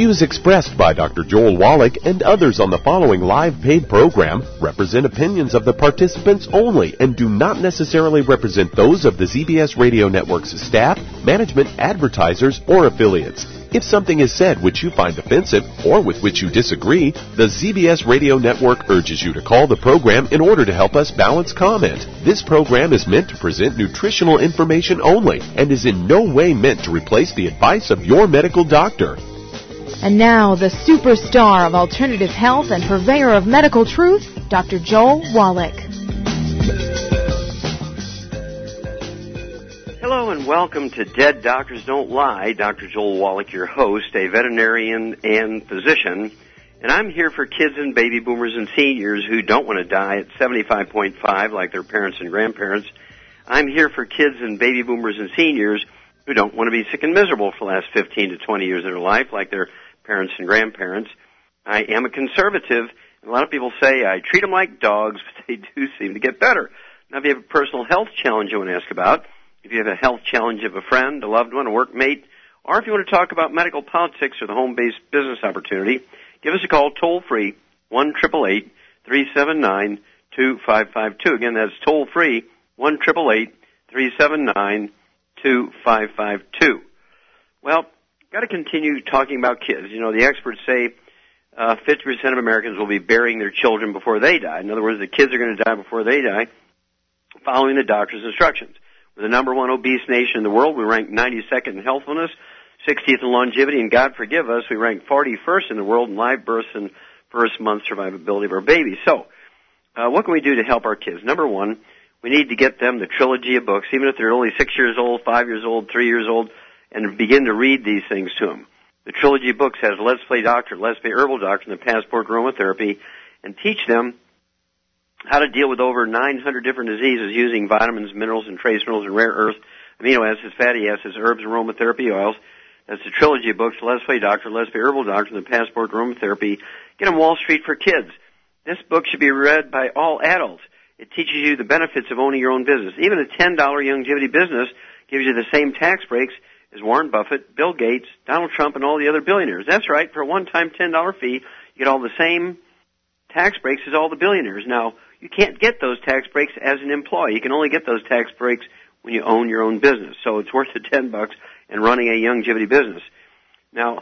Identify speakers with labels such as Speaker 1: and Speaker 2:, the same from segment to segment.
Speaker 1: views expressed by Dr. Joel Wallach and others on the following live paid program represent opinions of the participants only and do not necessarily represent those of the ZBS Radio Network's staff, management, advertisers, or affiliates. If something is said which you find offensive or with which you disagree, the ZBS Radio Network urges you to call the program in order to help us balance comment. This program is meant to present nutritional information only and is in no way meant to replace the advice of your medical doctor.
Speaker 2: And now, the superstar of alternative health and purveyor of medical truth, Dr. Joel Wallach.
Speaker 3: Hello and welcome to Dead Doctors Don't Lie. Dr. Joel Wallach, your host, a veterinarian and physician. And I'm here for kids and baby boomers and seniors who don't want to die at 75.5 like their parents and grandparents. I'm here for kids and baby boomers and seniors who don't want to be sick and miserable for the last 15 to 20 years of their life like their parents and grandparents. I am a conservative. And a lot of people say I treat them like dogs, but they do seem to get better. Now, if you have a personal health challenge you want to ask about, if you have a health challenge of a friend, a loved one, a workmate, or if you want to talk about medical politics or the home-based business opportunity, give us a call toll-free, 1-888-379-2552. Again, that's toll-free, 1-888-379-2552. Well, got to continue talking about kids. You know, the experts say 50% of Americans will be burying their children before they die. In other words, the kids are going to die before they die, following the doctor's instructions. We're the number one obese nation in the world. We rank 92nd in healthfulness, 60th in longevity, and God forgive us, we rank 41st in the world in live births and first month survivability of our babies. So, what can we do to help our kids? Number one, we need to get them the trilogy of books, even if they're only 6 years old, 5 years old, 3 years old, and begin to read these things to them. The trilogy of books has Let's Play Doctor, Let's Play Herbal Doctor, and the Passport Aromatherapy, and teach them how to deal with over 900 different diseases using vitamins, minerals, and trace minerals and rare earths, amino acids, fatty acids, herbs, aromatherapy oils. That's the trilogy of books, Let's Play Doctor, Let's Play Herbal Doctor, and the Passport Aromatherapy. Get them Wall Street for Kids. This book should be read by all adults. It teaches you the benefits of owning your own business. Even a $10 longevity business gives you the same tax breaks as Warren Buffett, Bill Gates, Donald Trump, and all the other billionaires. That's right. For a one-time $10 fee, you get all the same tax breaks as all the billionaires. Now, you can't get those tax breaks as an employee. You can only get those tax breaks when you own your own business. So it's worth the $10 and running a longevity business. Now,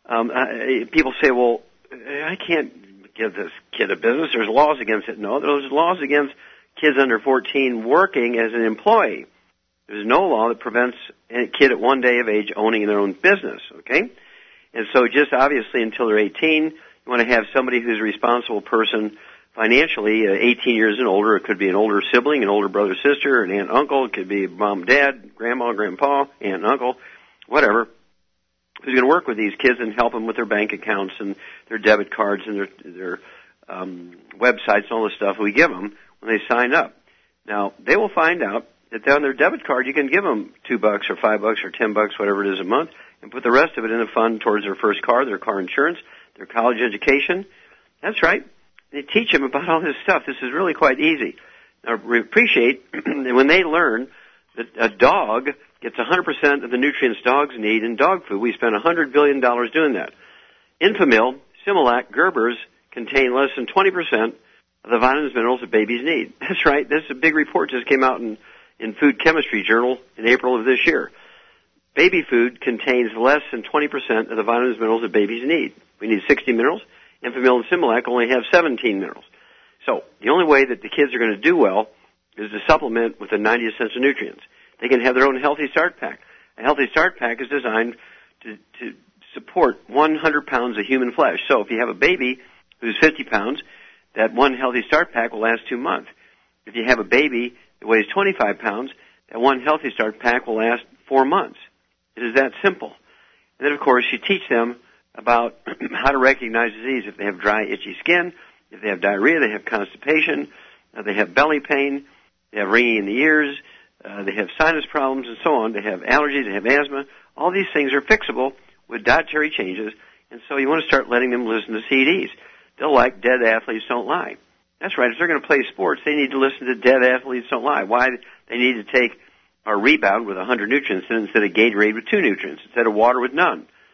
Speaker 3: people say, well, I can't give this kid a business. There's laws against it. No, there's laws against kids under 14 working as an employee. There's no law that prevents a kid at one day of age owning their own business, okay? And so just obviously until they're 18, you want to have somebody who's a responsible person financially, 18 years and older. It could be an older sibling, an older brother, sister, an aunt, uncle. It could be mom, dad, grandma, grandpa, aunt, and uncle, whatever, who's going to work with these kids and help them with their bank accounts and their debit cards and their websites and all the stuff we give them when they sign up. Now, they will find out that on their debit card you can give them $2 or $5 or $10, whatever it is a month, and put the rest of it in a fund towards their first car, their car insurance, their college education. That's right. They teach them about all this stuff. This is really quite easy. Now, we appreciate when they learn that a dog gets 100% of the nutrients dogs need in dog food. We spend $100 billion doing that. Enfamil, Similac, Gerber's contain less than 20% of the vitamins and minerals that babies need. That's right. This is a big report just came out in Food Chemistry Journal in April of this year. Baby food contains less than 20% of the vitamins and minerals that babies need. We need 60 minerals. Enfamil and Similac only have 17 minerals. So the only way that the kids are going to do well is to supplement with the 90 essential nutrients. They can have their own Healthy Start Pack. A Healthy Start Pack is designed to support 100 pounds of human flesh. So if you have a baby who's 50 pounds, that one Healthy Start Pack will last 2 months. If you have a baby that weighs 25 pounds, that one Healthy Start Pack will last 4 months. It is that simple. And then, of course, you teach them about how to recognize disease. If they have dry, itchy skin, if they have diarrhea, they have constipation, they have belly pain, they have ringing in the ears, they have sinus problems, and so on. They have allergies, they have asthma. All these things are fixable with dietary changes, and so you want to start letting them listen to CDs. They'll like Dead Athletes Don't Lie. That's right. If they're going to play sports, they need to listen to Dead Athletes Don't Lie. Why? They need to take a Rebound with 100 nutrients instead of Gatorade with 2 nutrients, instead of water with none.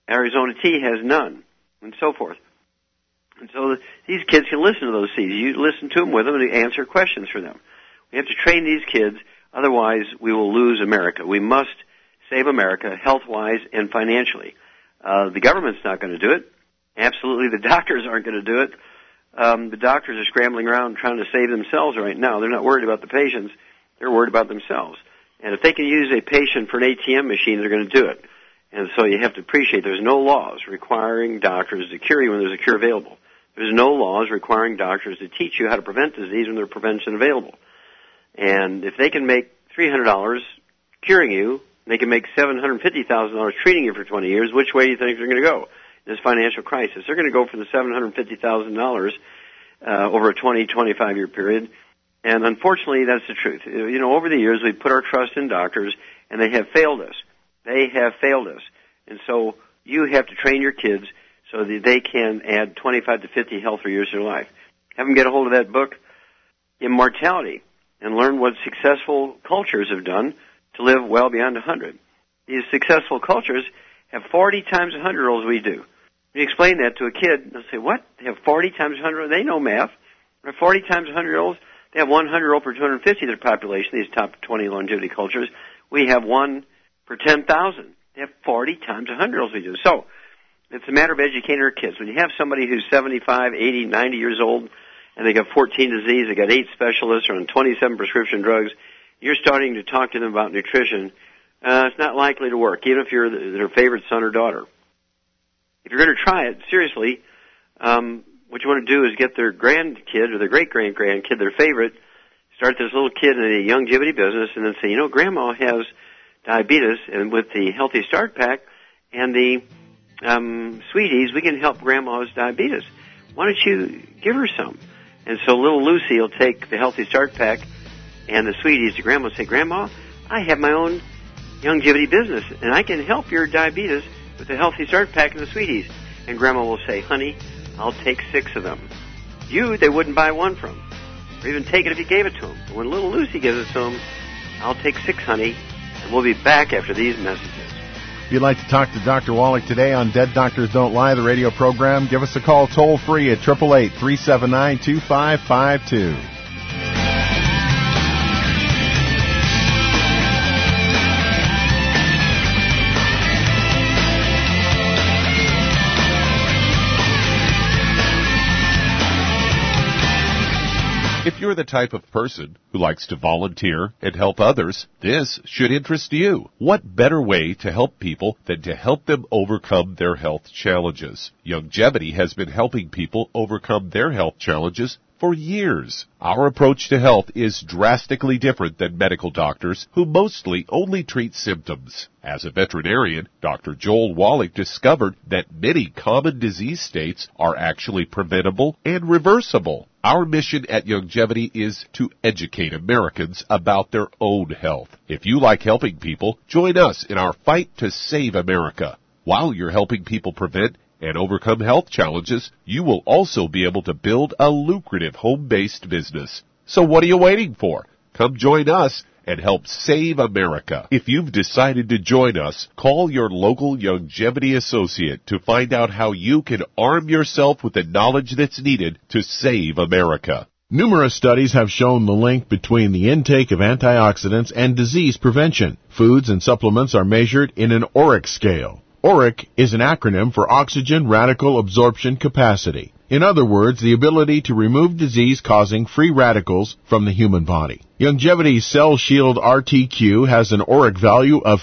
Speaker 3: Arizona tea has none, and so forth. And so these kids can listen to those seeds. You listen to them with them and answer questions for them. We have to train these kids, otherwise we will lose America. We must save America health-wise and financially. The government's not going to do it. Absolutely, the doctors aren't going to do it. The doctors are scrambling around trying to save themselves right now. They're not worried about the patients. They're worried about themselves. And if they can use a patient for an ATM machine, they're going to do it. And so you have to appreciate there's no laws requiring doctors to cure you when there's a cure available. There's no laws requiring doctors to teach you how to prevent disease when there's prevention available. And if they can make $300 curing you, they can make $750,000 treating you for 20 years, which way do you think they're going to go in this financial crisis? They're going to go for the $750,000 over a 20, 25-year period. And unfortunately, that's the truth. You know, over the years, we've put our trust in doctors, and they have failed us. They have failed us. And so you have to train your kids so that they can add 25 to 50 healthier years to their life. Have them get a hold of that book, Immortality, and learn what successful cultures have done to live well beyond 100. These successful cultures have 40 times 100-year-olds we do. When you explain that to a kid, they'll say, what? They have 40 times 100? They know math. They're 40 times 100-year-olds. They have 100-year-old per 250 of their population, these top 20 longevity cultures. We have 1 per 10,000. They have 40 times 100-year-olds we do. So it's a matter of educating our kids. When you have somebody who's 75, 80, 90 years old, and they got 14 diseases, they got 8 specialists, or on 27 prescription drugs, you're starting to talk to them about nutrition, it's not likely to work, even if you're their favorite son or daughter. If you're going to try it, seriously, what you want to do is get their grandkid or their great-great-grandkid, their favorite, start this little kid in a longevity business, and then say, you know, Grandma has diabetes, and with the Healthy Start Pack and the Sweeties, we can help Grandma's diabetes. Why don't you give her some? And so little Lucy will take the Healthy Start Pack and the Sweeties to Grandma and say, Grandma, I have my own longevity business, and I can help your diabetes with the Healthy Start Pack and the Sweeties. And Grandma will say, honey, I'll take 6 of them. They wouldn't buy 1 from, or even take it if you gave it to them. But when little Lucy gives it to them, I'll take 6, honey, and we'll be back after these messages.
Speaker 4: If you'd like to talk to Dr. Wallach today on Dead Doctors Don't Lie, the radio program, give us a call toll-free at 888-379-2552.
Speaker 1: If you're the type of person who likes to volunteer and help others, this should interest you. What better way to help people than to help them overcome their health challenges? Youngevity has been helping people overcome their health challenges for years. Our approach to health is drastically different than medical doctors who mostly only treat symptoms. As a veterinarian, Dr. Joel Wallach discovered that many common disease states are actually preventable and reversible. Our mission at Youngevity is to educate Americans about their own health. If you like helping people, join us in our fight to save America. While you're helping people prevent and overcome health challenges, you will also be able to build a lucrative home-based business. So what are you waiting for? Come join us and help save America. If you've decided to join us, call your local Youngevity associate to find out how you can arm yourself with the knowledge that's needed to save America.
Speaker 4: Numerous studies have shown the link between the intake of antioxidants and disease prevention. Foods and supplements are measured in an ORAC scale. ORAC is an acronym for Oxygen Radical Absorption Capacity. In other words, the ability to remove disease-causing free radicals from the human body. Youngevity's Cell Shield RTQ has an ORAC value of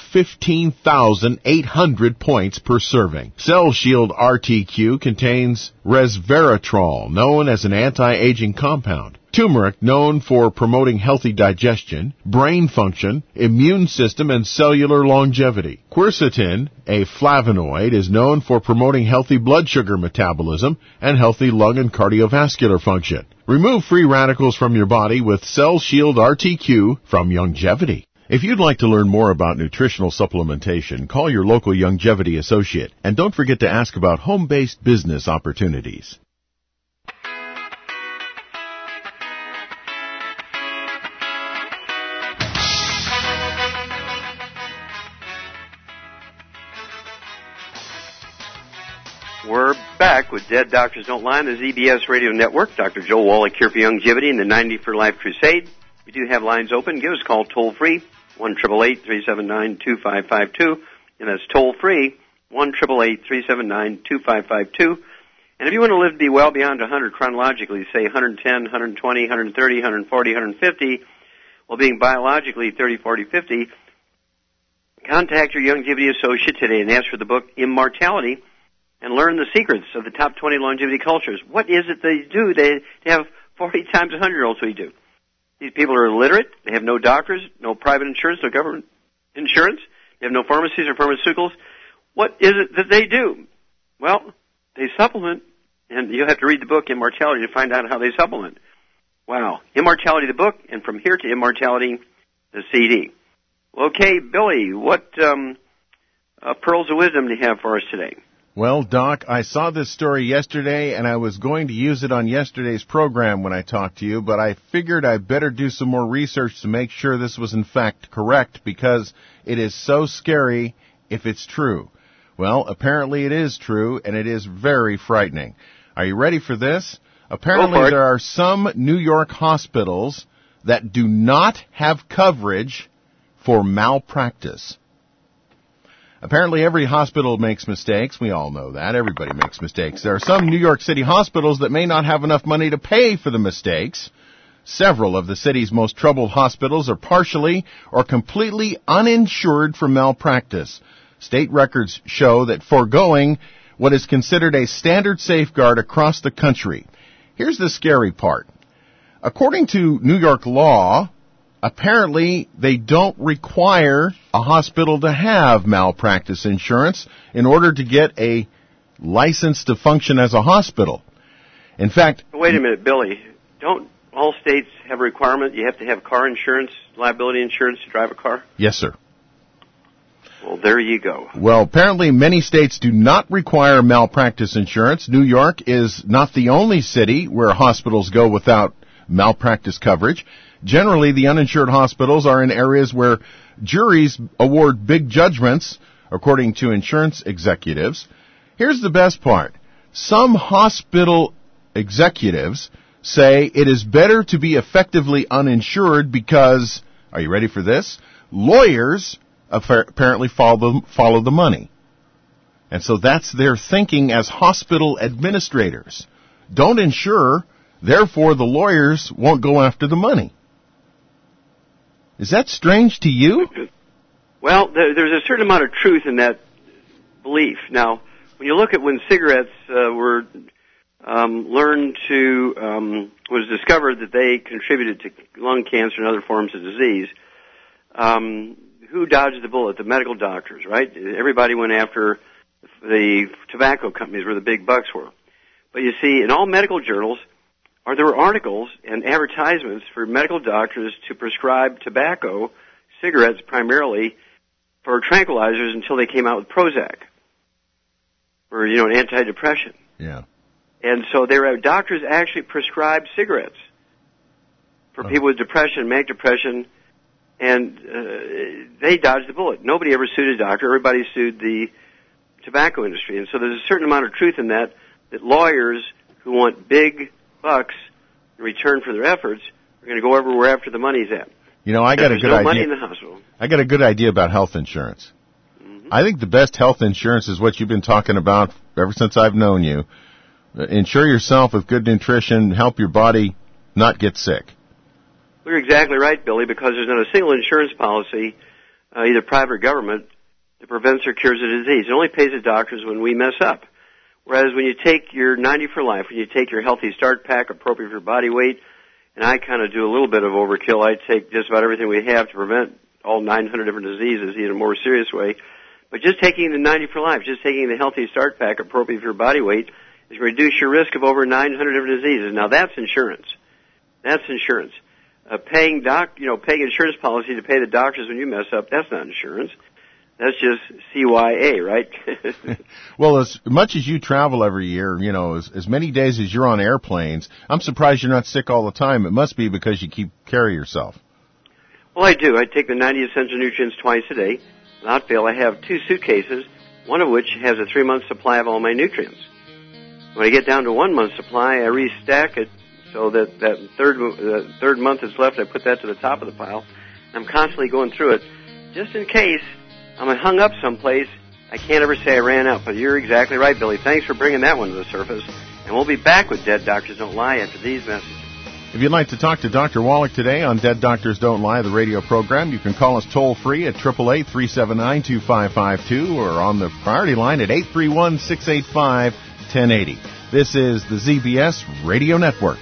Speaker 4: 15,800 points per serving. Cell Shield RTQ contains resveratrol, known as an anti-aging compound. Turmeric, known for promoting healthy digestion, brain function, immune system, and cellular longevity. Quercetin, a flavonoid, is known for promoting healthy blood sugar metabolism and healthy lung and cardiovascular function. Remove free radicals from your body with Cell Shield RTQ from Youngevity. If you'd like to learn more about nutritional supplementation, call your local Youngevity associate. And don't forget to ask about home-based business opportunities.
Speaker 3: back with Dead Doctors Don't Lie on the ZBS Radio Network. Dr. Joel Wallach here for Longevity and the 90 for Life Crusade. We do have lines open. Give us a call toll-free, 1-888-379-2552. And that's toll-free, 1-888-379-2552. And if you want to live to be well beyond 100 chronologically, say 110, 120, 130, 140, 150, while being biologically 30, 40, 50, contact your Longevity associate today and ask for the book Immortality and learn the secrets of the top 20 longevity cultures. What is it they do? They have 40 times 100-year-olds we do. These people are illiterate. They have no doctors, no private insurance, no government insurance. They have no pharmacies or pharmaceuticals. What is it that they do? Well, they supplement, and you'll have to read the book Immortality to find out how they supplement. Wow. Immortality, the book, and From Here to Immortality, the CD. Okay, Billy, what pearls of wisdom do you have for us today?
Speaker 4: Well, Doc, I saw this story yesterday, and I was going to use it on yesterday's program when I talked to you, but I figured I'd better do some more research to make sure this was in fact correct, because it is so scary if it's true. Well, apparently it is true, and it is very frightening. Are you ready for this? Apparently there are some New York hospitals that do not have coverage for malpractice. Apparently every hospital makes mistakes. We all know that. Everybody makes mistakes. There are some New York City hospitals that may not have enough money to pay for the mistakes. Several of the city's most troubled hospitals are partially or completely uninsured for malpractice. State records show that foregoing what is considered a standard safeguard across the country. Here's the scary part. According to New York law, apparently they don't require a hospital to have malpractice insurance in order to get a license to function as a hospital. In fact...
Speaker 3: Wait a minute, Billy. Don't all states have a requirement you have to have car insurance, liability insurance to drive a car?
Speaker 4: Yes, sir.
Speaker 3: Well, there you go.
Speaker 4: Well, apparently many states do not require malpractice insurance. New York is not the only city where hospitals go without malpractice coverage. Generally, the uninsured hospitals are in areas where juries award big judgments, according to insurance executives. Here's the best part. Some hospital executives say it is better to be effectively uninsured because, are you ready for this? Lawyers apparently follow the money. And so that's their thinking as hospital administrators. Don't insure, therefore the lawyers won't go after the money. Is that strange to you?
Speaker 3: Well, there's a certain amount of truth in that belief. Now, when you look at when cigarettes were was discovered that they contributed to lung cancer and other forms of disease, who dodged the bullet? The medical doctors, right? Everybody went after the tobacco companies where the big bucks were. But you see, in all medical journals, there were articles and advertisements for medical doctors to prescribe tobacco, cigarettes primarily, for tranquilizers until they came out with Prozac, or, an antidepressant.
Speaker 4: Yeah.
Speaker 3: And so there were doctors actually prescribed cigarettes for people with depression, manic depression, and they dodged the bullet. Nobody ever sued a doctor. Everybody sued the tobacco industry. And so there's a certain amount of truth in that lawyers who want big bucks in return for their efforts are going to go everywhere after the money's at.
Speaker 4: I got a good idea.
Speaker 3: Money in the hospital.
Speaker 4: I got a good idea about health insurance. Mm-hmm. I think the best health insurance is what you've been talking about ever since I've known you. Insure yourself with good nutrition, help your body not get sick.
Speaker 3: You're exactly right, Billy, because there's not a single insurance policy, either private or government, that prevents or cures a disease. It only pays the doctors when we mess up. Whereas when you take your 90 for Life, when you take your Healthy Start Pack appropriate for your body weight, and I kind of do a little bit of overkill, I take just about everything we have to prevent all 900 different diseases in a more serious way. But just taking the 90 for Life, just taking the Healthy Start Pack appropriate for your body weight, is going to reduce your risk of over 900 different diseases. Now that's insurance. That's insurance. Paying insurance policy to pay the doctors when you mess up, that's not insurance. That's just CYA, right?
Speaker 4: Well, as much as you travel every year, as many days as you're on airplanes, I'm surprised you're not sick all the time. It must be because you keep care of yourself.
Speaker 3: Well, I do. I take the 90 essential nutrients twice a day. Without fail, I have 2 suitcases, one of which has a 3-month supply of all my nutrients. When I get down to 1 month's supply, I restack it so that third month that's left, I put that to the top of the pile. I'm constantly going through it, just in case I'm hung up someplace. I can't ever say I ran out. But you're exactly right, Billy. Thanks for bringing that one to the surface. And we'll be back with Dead Doctors Don't Lie after these messages.
Speaker 4: If you'd like to talk to Dr. Wallach today on Dead Doctors Don't Lie, the radio program, you can call us toll-free at 888-379-2552 or on the priority line at 831-685-1080. This is the ZBS Radio Network.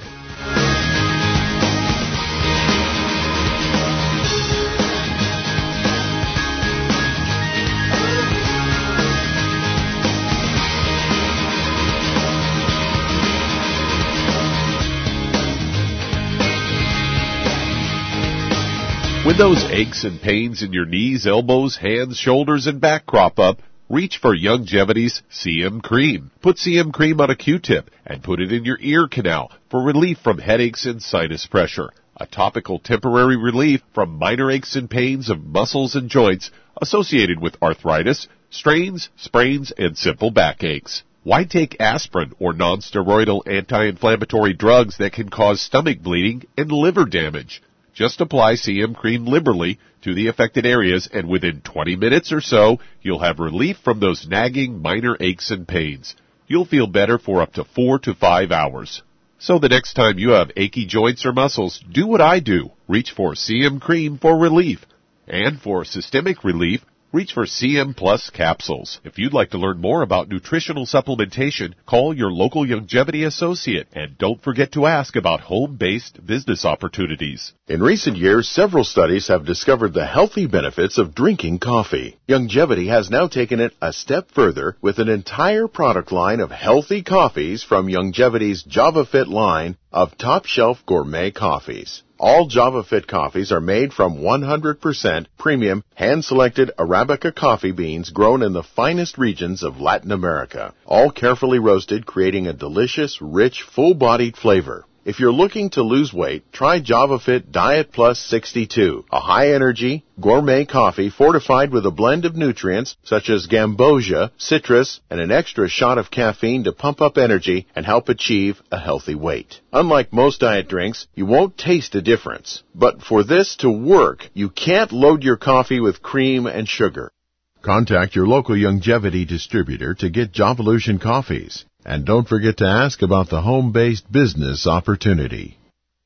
Speaker 1: When those aches and pains in your knees, elbows, hands, shoulders, and back crop up, reach for Youngevity's CM Cream. Put CM Cream on a Q-tip and put it in your ear canal for relief from headaches and sinus pressure. A topical temporary relief from minor aches and pains of muscles and joints associated with arthritis, strains, sprains, and simple backaches. Why take aspirin or non-steroidal anti-inflammatory drugs that can cause stomach bleeding and liver damage? Just apply CM Cream liberally to the affected areas, and within 20 minutes or so, you'll have relief from those nagging minor aches and pains. You'll feel better for up to 4 to 5 hours. So the next time you have achy joints or muscles, do what I do. Reach for CM Cream for relief. And for systemic relief, reach for CM Plus capsules. If you'd like to learn more about nutritional supplementation, call your local Youngevity associate, and don't forget to ask about home-based business opportunities.
Speaker 4: In recent years, several studies have discovered the healthy benefits of drinking coffee. Youngevity has now taken it a step further with an entire product line of healthy coffees from Youngevity's JavaFit line of top-shelf gourmet coffees. All JavaFit coffees are made from 100% premium, hand-selected Arabica coffee beans grown in the finest regions of Latin America, all carefully roasted, creating a delicious, rich, full-bodied flavor. If you're looking to lose weight, try JavaFit Diet Plus 62, a high-energy, gourmet coffee fortified with a blend of nutrients such as gambosia, citrus, and an extra shot of caffeine to pump up energy and help achieve a healthy weight. Unlike most diet drinks, you won't taste a difference. But for this to work, you can't load your coffee with cream and sugar. Contact your local Youngevity distributor to get Javalution coffees. And don't forget to ask about the home-based business opportunity.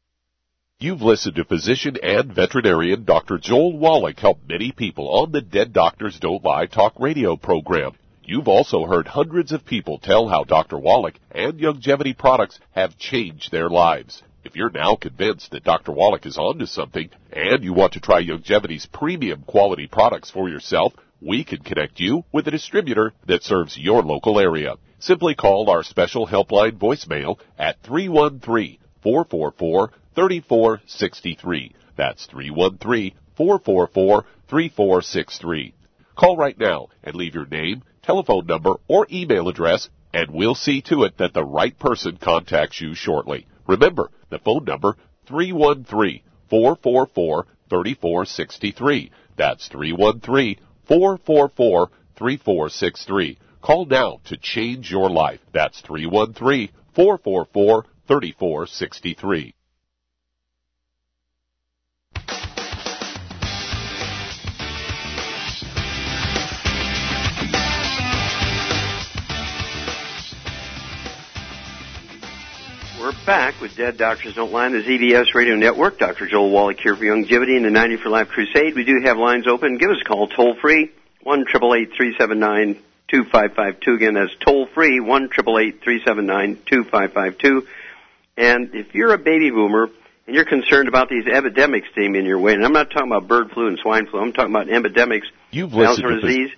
Speaker 1: You've listened to physician and veterinarian Dr. Joel Wallach help many people on the Dead Doctors Don't Lie talk radio program. You've also heard hundreds of people tell how Dr. Wallach and Youngevity products have changed their lives. If you're now convinced that Dr. Wallach is onto something and you want to try Youngevity's premium quality products for yourself, we can connect you with a distributor that serves your local area. Simply call our special helpline voicemail at 313-444-3463. That's 313-444-3463. Call right now and leave your name, telephone number, or email address, and we'll see to it that the right person contacts you shortly. Remember, the phone number, 313-444-3463. That's 313-444-3463. Call now to change your life. That's 313-444-3463.
Speaker 3: We're back with Dead Doctors Don't Lie on the ZBS Radio Network. Dr. Joel Wallach here for Youngevity and the 90 for Life Crusade. We do have lines open. Give us a call toll-free, 1-888-379-2552. Again, that's toll-free, 1-888-379-2552. And if you're a baby boomer and you're concerned about these epidemics seeming your way, and I'm not talking about bird flu and swine flu, I'm talking about epidemics, Alzheimer's disease,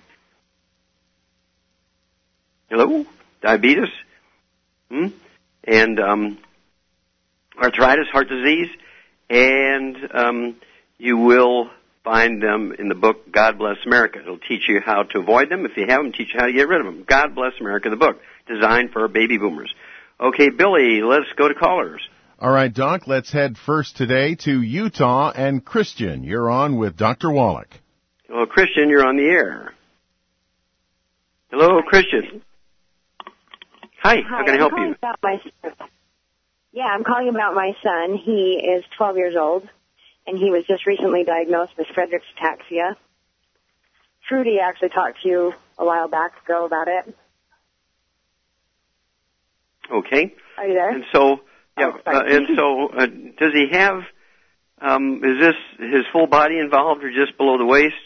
Speaker 3: hello, diabetes, and arthritis, heart disease, and you will find them in the book God Bless America. It'll teach you how to avoid them. If you have them, teach you how to get rid of them. God Bless America, the book, designed for baby boomers. Okay, Billy, let's go to callers.
Speaker 4: All right, Doc, let's head first today to Utah. And Christian, you're on with Dr. Wallach.
Speaker 3: Well, Christian, you're on the air. Hello, Christian. Hi, how can I help you?
Speaker 5: I'm calling about my son. He is 12 years old, and he was just recently diagnosed with Friedreich's ataxia. Trudy actually talked to you a while back ago about it.
Speaker 3: Okay.
Speaker 5: Are you there?
Speaker 3: And so, does he have, is this his full body involved or just below the waist?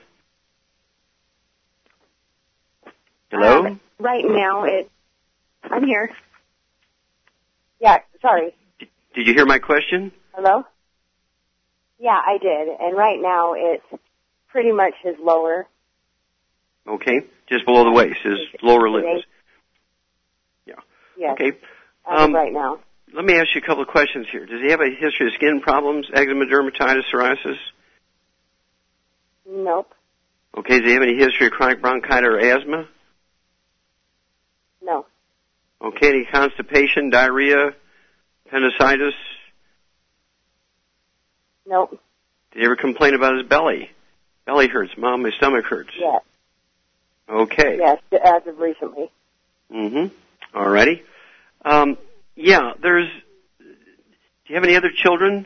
Speaker 3: Hello?
Speaker 5: Right now, I'm here. Yeah, sorry.
Speaker 3: Did you hear my question?
Speaker 5: Hello? Yeah, I did. And right now, it's pretty much his lower.
Speaker 3: Okay, just below the waist, his lower limbs. Yeah.
Speaker 5: Yes.
Speaker 3: Okay.
Speaker 5: Right now.
Speaker 3: Let me ask you a couple of questions here. Does he have a history of skin problems, eczema, dermatitis, psoriasis?
Speaker 5: Nope.
Speaker 3: Okay, does he have any history of chronic bronchitis or asthma?
Speaker 5: No.
Speaker 3: Okay, any constipation, diarrhea, appendicitis?
Speaker 5: Nope.
Speaker 3: Did he ever complain about his belly? Belly hurts. Mom, my stomach hurts.
Speaker 5: Yes.
Speaker 3: Okay.
Speaker 5: Yes, as of recently.
Speaker 3: Mm-hmm. All righty. Do you have any other children?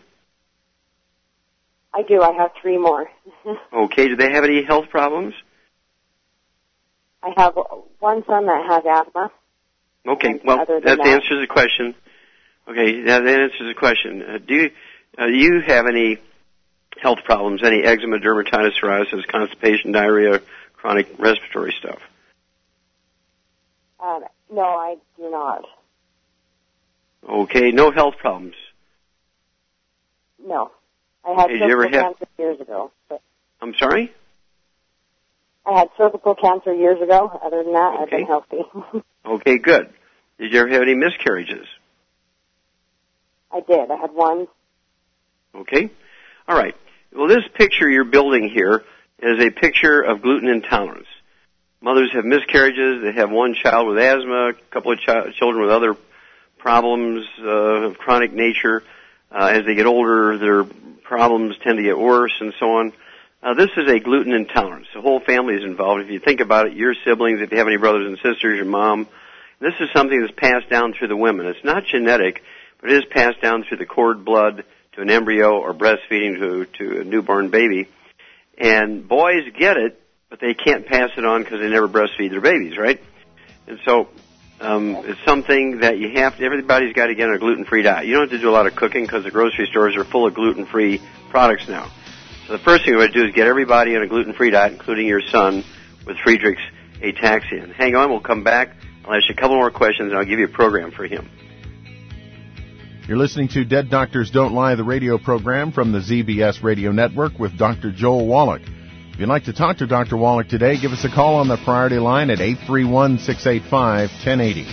Speaker 5: I do. I have 3 more.
Speaker 3: Okay. Do they have any health problems?
Speaker 5: I have one son that has asthma.
Speaker 3: Okay. Well, that answers the question. Okay, that answers the question. Do you have any health problems, any eczema, dermatitis, psoriasis, constipation, diarrhea, chronic respiratory stuff?
Speaker 5: No, I do not.
Speaker 3: Okay, no health problems.
Speaker 5: No. I had cervical cancer years ago.
Speaker 3: I'm sorry?
Speaker 5: I had cervical cancer years ago. Other than that, I've been healthy.
Speaker 3: Okay, good. Did you ever have any miscarriages?
Speaker 5: I did. I had one.
Speaker 3: Okay. All right. Well, this picture you're building here is a picture of gluten intolerance. Mothers have miscarriages. They have one child with asthma, a couple of children with other problems of chronic nature. As they get older, their problems tend to get worse and so on. This is a gluten intolerance. The whole family is involved. If you think about it, your siblings, if you have any brothers and sisters, your mom, this is something that's passed down through the women. It's not genetic, but it is passed down through the cord blood to an embryo or breastfeeding to a newborn baby. And boys get it, but they can't pass it on because they never breastfeed their babies, right? And so it's something that everybody's got to get on a gluten-free diet. You don't have to do a lot of cooking because the grocery stores are full of gluten-free products now. So the first thing we're going to do is get everybody on a gluten-free diet, including your son with Friedreich's ataxia. And hang on, we'll come back. I'll ask you a couple more questions, and I'll give you a program for him.
Speaker 4: You're listening to Dead Doctors Don't Lie, the radio program from the ZBS Radio Network with Dr. Joel Wallach. If you'd like to talk to Dr. Wallach today, give us a call on the priority line at 831-685-1080.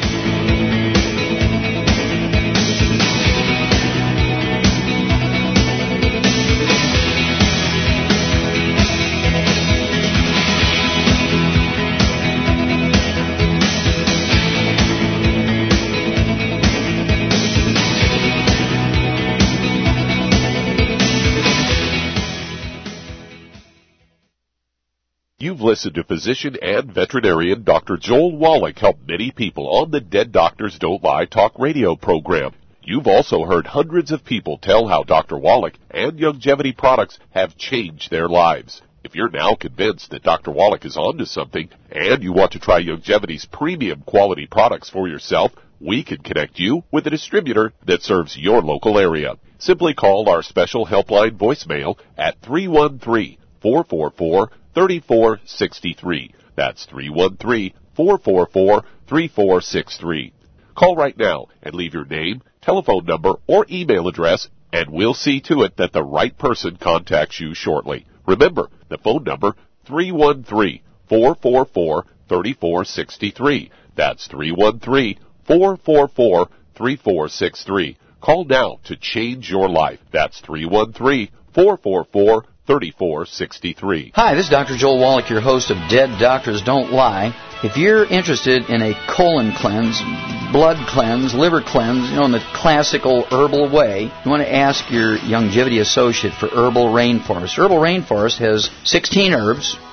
Speaker 1: You've listened to physician and veterinarian Dr. Joel Wallach help many people on the Dead Doctors Don't Lie talk radio program. You've also heard hundreds of people tell how Dr. Wallach and Youngevity products have changed their lives. If you're now convinced that Dr. Wallach is onto something and you want to try Youngevity's premium quality products for yourself, we can connect you with a distributor that serves your local area. Simply call our special helpline voicemail at 313-444-3463. That's 313-444-3463. Call right now and leave your name, telephone number, or email address, and we'll see to it that the right person contacts you shortly. Remember, the phone number, 313-444-3463. That's 313-444-3463. Call now to change your life. That's 313-444-3463.
Speaker 6: Hi, this is Dr. Joel Wallach, your host of Dead Doctors Don't Lie. If you're interested in a colon cleanse, blood cleanse, liver cleanse, in the classical herbal way, you want to ask your Youngevity associate for Herbal Rainforest. Herbal Rainforest has 16 herbs,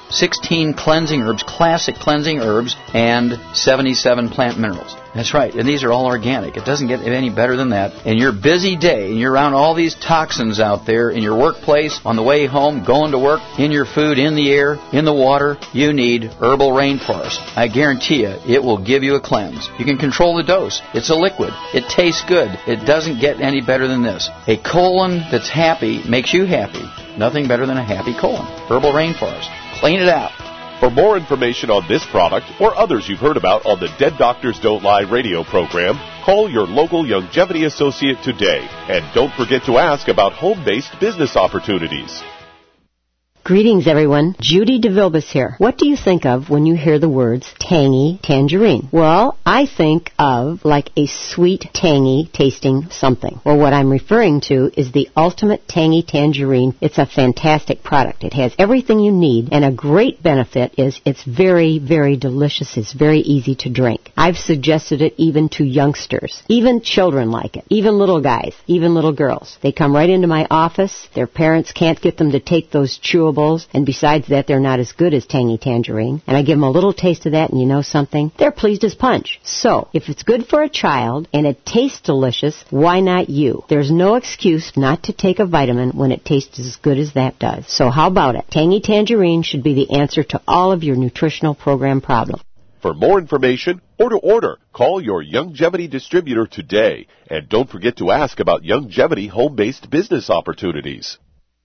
Speaker 6: 16 cleansing herbs, classic cleansing herbs, and 77 plant minerals. That's right, and these are all organic. It doesn't get any better than that. In your busy day, and you're around all these toxins out there in your workplace, on the way home, going to work, in your food, in the air, in the water, you need Herbal Rainforest. I guarantee you, it will give you a cleanse. You can control the dose. It's a liquid. It tastes good. It doesn't get any better than this. A colon that's happy makes you happy. Nothing better than a happy colon. Herbal Rainforest. Clean it out.
Speaker 1: For more information on this product or others you've heard about on the Dead Doctors Don't Lie radio program, call your local Youngevity associate today. And don't forget to ask about home-based business opportunities.
Speaker 7: Greetings, everyone. Judy DeVilbus here. What do you think of when you hear the words tangy tangerine? Well, I think of like a sweet, tangy tasting something. Well, what I'm referring to is the Ultimate Tangy Tangerine. It's a fantastic product. It has everything you need, and a great benefit is it's very, very delicious. It's very easy to drink. I've suggested it even to youngsters. Even children like it. Even little guys. Even little girls. They come right into my office. Their parents can't get them to take those chewables. And besides that, they're not as good as Tangy Tangerine. And I give them a little taste of that, and you know something? They're pleased as punch. So, if it's good for a child and it tastes delicious, why not you? There's no excuse not to take a vitamin when it tastes as good as that does. So how about it? Tangy Tangerine should be the answer to all of your nutritional program problems.
Speaker 1: For more information or to order, call your Youngevity distributor today. And don't forget to ask about Youngevity home-based business opportunities.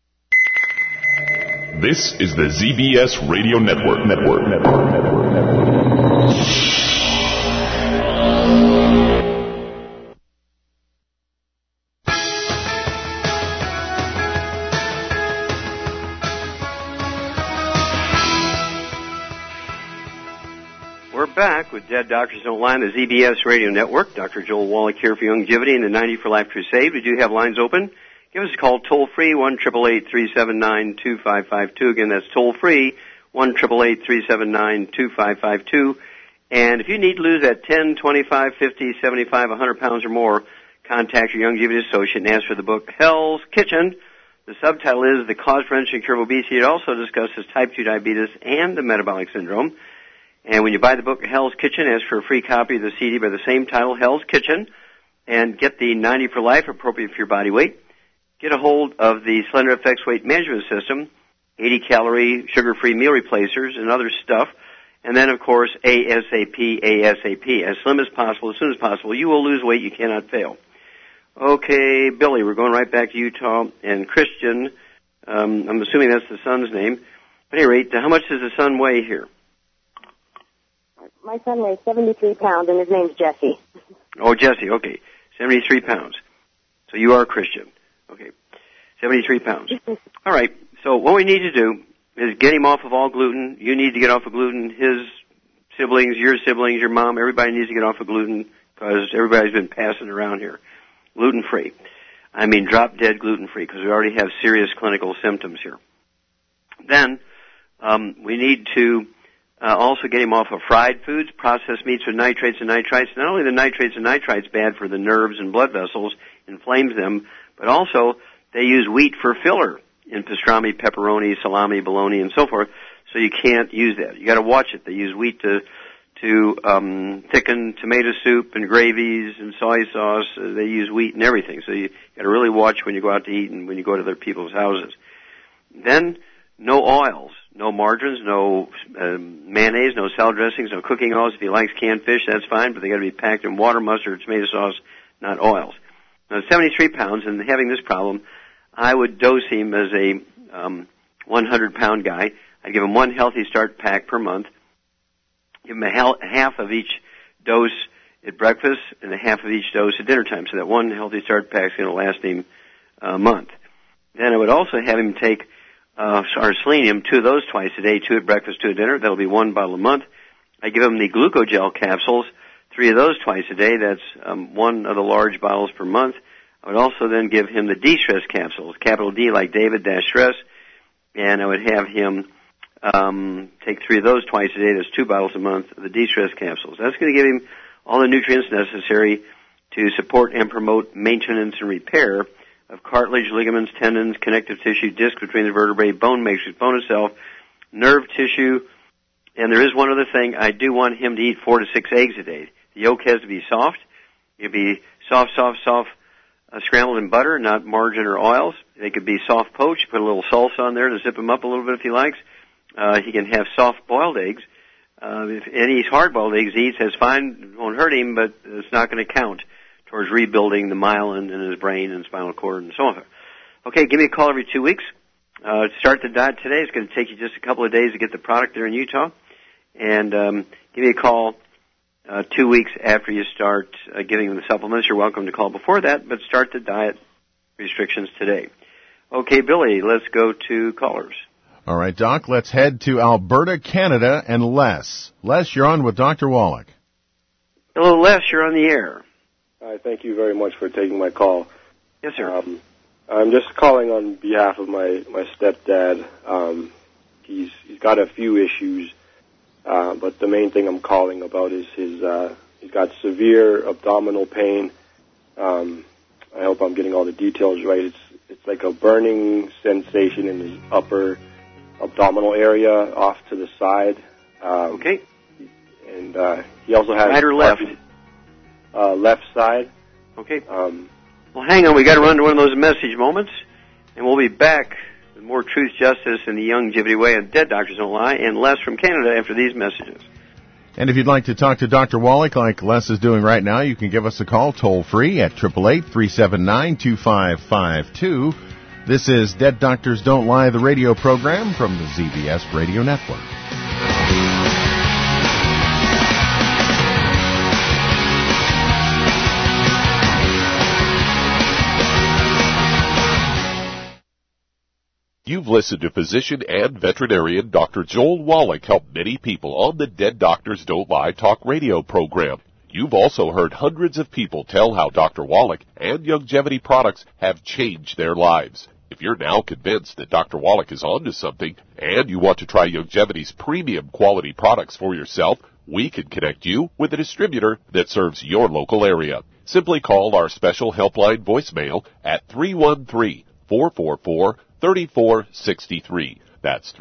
Speaker 8: This is the ZBS Radio Network.
Speaker 3: We're back with Dead Doctors Don't Lie on the ZBS Radio Network. Dr. Joel Wallach here for Youngevity and the 90 for Life Crusade. We do have lines open. Give us a call toll-free, 1-888-379-2552. Again, that's toll-free, 1-888-379-2552. And if you need to lose that 10, 25, 50, 75, 100 pounds or more, contact your Youngevity associate and ask for the book Hell's Kitchen. The subtitle is The Cause, Prevention, and Cure of Obesity. It also discusses type 2 diabetes and the metabolic syndrome. And when you buy the book Hell's Kitchen, ask for a free copy of the CD by the same title, Hell's Kitchen, and get the 90 for Life, appropriate for your body weight. Get a hold of the Slender FX Weight Management System, 80-calorie, sugar-free meal replacers, and other stuff. And then, of course, ASAP, as slim as possible, as soon as possible. You will lose weight. You cannot fail. Okay, Billy, we're going right back to Utah. And Christian, I'm assuming that's the son's name. At any rate, how much does the son weigh here?
Speaker 5: My son weighs 73 pounds, and his name's Jesse.
Speaker 3: Oh, Jesse, okay. 73 pounds. So you are a Christian. Okay, 73 pounds. All right, so what we need to do is get him off of all gluten. You need to get off of gluten. His siblings, your mom, everybody needs to get off of gluten because everybody's been passing around here. Gluten-free. I mean drop-dead gluten-free because we already have serious clinical symptoms here. Then we need to also get him off of fried foods, processed meats with nitrates and nitrites. Not only the nitrates and nitrites bad for the nerves and blood vessels, inflames them, but also they use wheat for filler in pastrami, pepperoni, salami, bologna, and so forth. So you can't use that. You got to watch it. They use wheat to thicken tomato soup and gravies and soy sauce. They use wheat and everything. So you got to really watch when you go out to eat and when you go to other people's houses. Then no oils, no margarines, no mayonnaise, no salad dressings, no cooking oils. If he likes canned fish, that's fine, but they got to be packed in water, mustard, tomato sauce, not oils. Now, 73 pounds, and having this problem, I would dose him as a 100-pound guy. I'd give him one Healthy Start pack per month. Give him half of each dose at breakfast and a half of each dose at dinner time. So that one Healthy Start pack is going to last him a month. Then I would also have him take our selenium, 2 of those twice a day, 2 at breakfast, 2 at dinner. That'll be 1 bottle a month. I give him the glucogel capsules, 3 of those twice a day. That's 1 of the large bottles per month. I would also then give him the D-Stress capsules, capital D like David, dash stress, and I would have him take 3 of those twice a day. That's 2 bottles a month of the D-Stress capsules. That's going to give him all the nutrients necessary to support and promote maintenance and repair of cartilage, ligaments, tendons, connective tissue, disc between the vertebrae, bone matrix, bone itself, nerve tissue. And there is one other thing. I do want him to eat 4 to 6 eggs a day. The yolk has to be soft. It'll be soft, scrambled in butter, not margarine or oils. They could be soft poached. Put a little salsa on there to zip them up a little bit if he likes. He can have soft boiled eggs. If any hard boiled eggs he eats, that's fine. It won't hurt him, but it's not going to count towards rebuilding the myelin in his brain and spinal cord and so on. Okay, give me a call every 2 weeks. Start the diet today. It's going to take you just a couple of days to get the product there in Utah. And give me a call 2 weeks after you start giving them the supplements. You're welcome to call before that, but start the diet restrictions today. Okay, Billy, let's go to callers.
Speaker 4: All right, Doc, let's head to Alberta, Canada, and Les. Les, you're on with Dr. Wallach.
Speaker 3: Hello, Les, you're on the air.
Speaker 9: Hi, thank you very much for taking my call.
Speaker 3: Yes, sir.
Speaker 9: I'm just calling on behalf of my stepdad. He's got a few issues. But the main thing I'm calling about is he's got severe abdominal pain. I hope I'm getting all the details right. It's like a burning sensation in his upper abdominal area off to the side.
Speaker 3: Okay.
Speaker 9: And he also has
Speaker 3: right or left?
Speaker 9: Left side.
Speaker 3: Okay. Well, hang on. We got to run to one of those message moments, and we'll be back. More Truth, Justice, and the Youngevity Way, and Dead Doctors Don't Lie, and Les from Canada after these messages.
Speaker 4: And if you'd like to talk to Dr. Wallach like Les is doing right now, you can give us a call toll-free at 888-379-2552. This is Dead Doctors Don't Lie, the radio program from the ZBS Radio Network.
Speaker 1: You've listened to physician and veterinarian Dr. Joel Wallach help many people on the Dead Doctors Don't Lie talk radio program. You've also heard hundreds of people tell how Dr. Wallach and Youngevity products have changed their lives. If you're now convinced that Dr. Wallach is onto something and you want to try Youngevity's premium quality products for yourself, we can connect you with a distributor that serves your local area. Simply call our special helpline voicemail at 313-444-3463. That's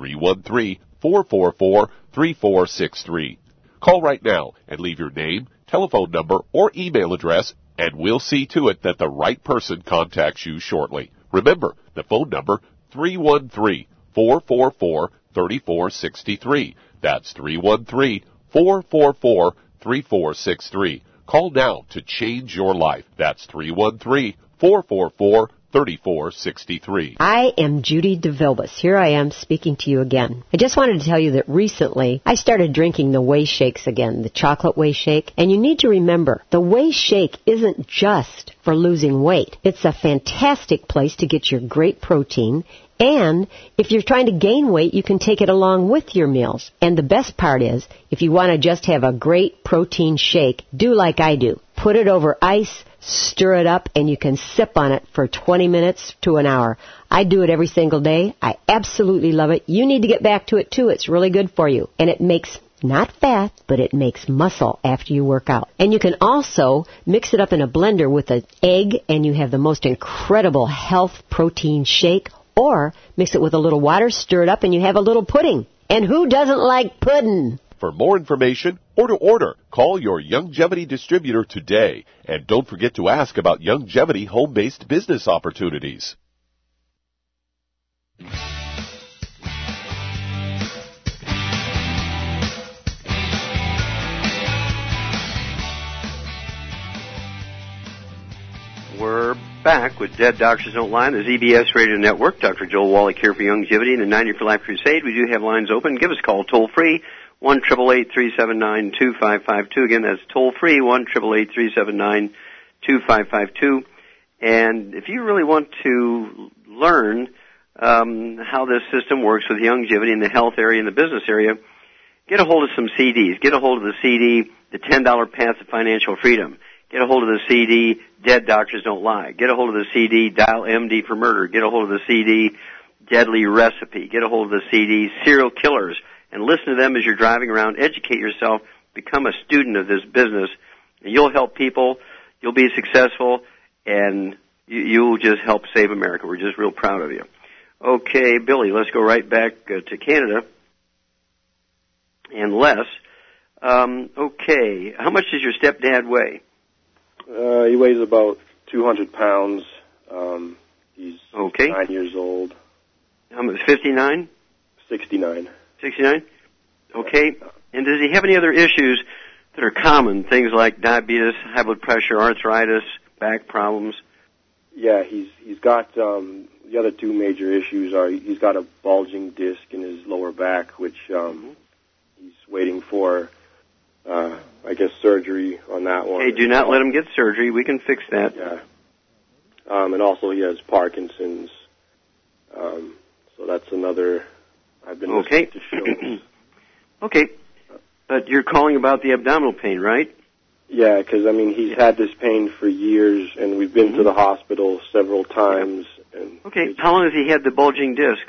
Speaker 1: 313-444-3463. Call right now and leave your name, telephone number, or email address, and we'll see to it that the right person contacts you shortly. Remember, the phone number, 313-444-3463. That's 313-444-3463. Call now to change your life. That's 313-444-3463.
Speaker 7: I am Judy DeVilbus. Here I am speaking to you again. I just wanted to tell you that recently I started drinking the Whey Shakes again, the chocolate Whey Shake. And you need to remember, the Whey Shake isn't just for losing weight. It's a fantastic place to get your great protein. And if you're trying to gain weight, you can take it along with your meals. And the best part is, if you want to just have a great protein shake, do like I do. Put it over ice, stir it up, and you can sip on it for 20 minutes to an hour. I do it every single day. I absolutely love it. You need to get back to it, too. It's really good for you. And it makes not fat, but it makes muscle after you work out. And you can also mix it up in a blender with an egg, and you have the most incredible health protein shake. Or mix it with a little water, stir it up, and you have a little pudding. And who doesn't like pudding?
Speaker 1: For more information or to order, call your Youngevity distributor today. And don't forget to ask about Youngevity home-based business opportunities.
Speaker 3: We're back with Dead Doctors Don't Lie, the ZBS Radio Network. Dr. Joel Wallach here for Youngevity and the 90 for Life Crusade. We do have lines open. Give us a call toll-free, 1-888-379-2552. Again, that's toll-free, 1-888-379-2552. And if you really want to learn how this system works with Youngevity in the health area and the business area, get a hold of some CDs. Get a hold of the CD, The $10 Path to Financial Freedom. Get a hold of the CD, Dead Doctors Don't Lie. Get a hold of the CD, Dial MD for Murder. Get a hold of the CD, Deadly Recipe. Get a hold of the CD, Serial Killers. And listen to them as you're driving around. Educate yourself. Become a student of this business. And you'll help people. You'll be successful. And you'll just help save America. We're just real proud of you. Okay, Billy, let's go right back to Canada. and less. Okay. How much does your stepdad weigh?
Speaker 9: He weighs about 200 pounds. He's 9 years old.
Speaker 3: How much? 59?
Speaker 9: 69.
Speaker 3: 69? Okay. And does he have any other issues that are common? Things like diabetes, high blood pressure, arthritis, back problems?
Speaker 9: Yeah, he's got the other two major issues are he's got a bulging disc in his lower back, which he's waiting for, I guess, surgery on that one.
Speaker 3: Okay, do not let him get surgery. We can fix that.
Speaker 9: Yeah. And also he has Parkinson's. So that's another. I've been listening to shows.
Speaker 3: Okay. But you're calling about the abdominal pain, right?
Speaker 9: Yeah, because, I mean, he's had this pain for years, and we've been to the hospital several times. And
Speaker 3: okay. How long has he had the bulging disc?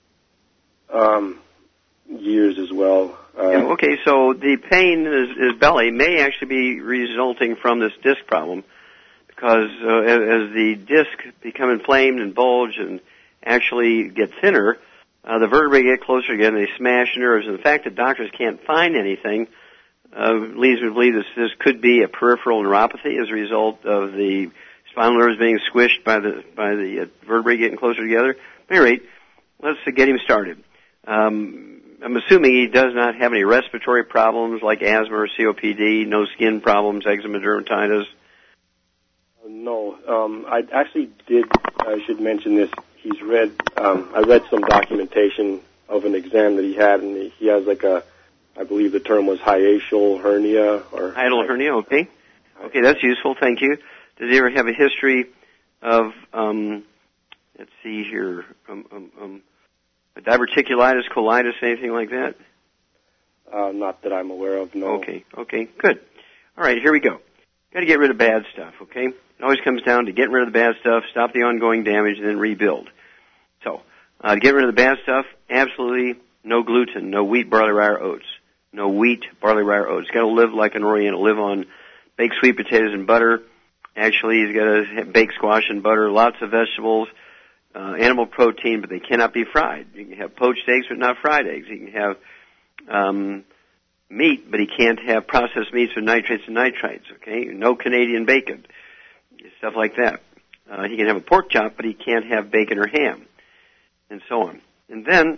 Speaker 9: Years as well.
Speaker 3: Okay, so the pain in his belly may actually be resulting from this disc problem, because as the disc become inflamed and bulge and actually get thinner, the vertebrae get closer together and they smash nerves. And the fact that doctors can't find anything leads me to believe this could be a peripheral neuropathy as a result of the spinal nerves being squished by the vertebrae getting closer together. At any rate, let's get him started. I'm assuming he does not have any respiratory problems like asthma or COPD, no skin problems, eczema, dermatitis.
Speaker 9: No, I should mention this. I read some documentation of an exam that he had, and he has I believe the term was hiatal hernia.
Speaker 3: Hiatal hernia, okay. Okay, that's useful, thank you. Does he ever have a history of, let's see here, diverticulitis, colitis, anything like that?
Speaker 9: Not that I'm aware of, no.
Speaker 3: Okay, good. All right, here we go. Got to get rid of bad stuff, okay? It always comes down to getting rid of the bad stuff, stop the ongoing damage, and then rebuild. So, to get rid of the bad stuff, absolutely no gluten, no wheat, barley, rye, or oats. No wheat, barley, rye, or oats. Got to live like an Oriental, live on baked sweet potatoes and butter. Actually, he's got to bake squash and butter, lots of vegetables, animal protein, but they cannot be fried. You can have poached eggs, but not fried eggs. You can have meat, but he can't have processed meats with nitrates and nitrites, okay? No Canadian bacon, stuff like that. He can have a pork chop, but he can't have bacon or ham, and so on. And then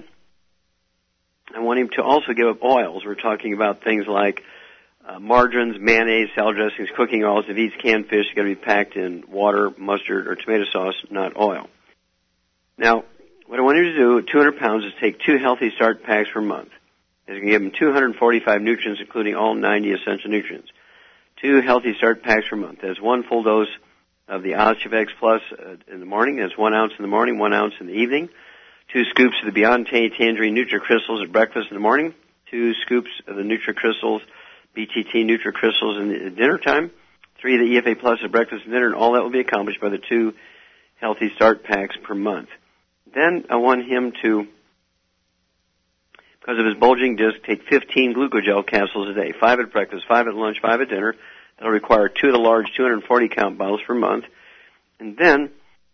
Speaker 3: I want him to also give up oils. We're talking about things like margarines, mayonnaise, salad dressings, cooking oils. If he eats canned fish, it's got to be packed in water, mustard, or tomato sauce, not oil. Now, what I want him to do at 200 pounds is take 2 Healthy Start packs per month. It's going to give him 245 nutrients, including all 90 essential nutrients. 2 Healthy Start packs per month. That's 1 full dose of the OsteoX Plus in the morning. That's 1 ounce in the morning, 1 ounce in the evening. 2 scoops of the Beyond Tangerine NutriCrystals at breakfast in the morning. 2 scoops of the NutriCrystals, BTT NutriCrystals in the dinner time. 3 of the EFA Plus at breakfast and dinner, and all that will be accomplished by the 2 Healthy Start packs per month. Then I want him to, because of his bulging disc, take 15 glucogel capsules a day. 5 at breakfast, 5 at lunch, 5 at dinner. That'll require 2 of the large 240-count bottles per month. And then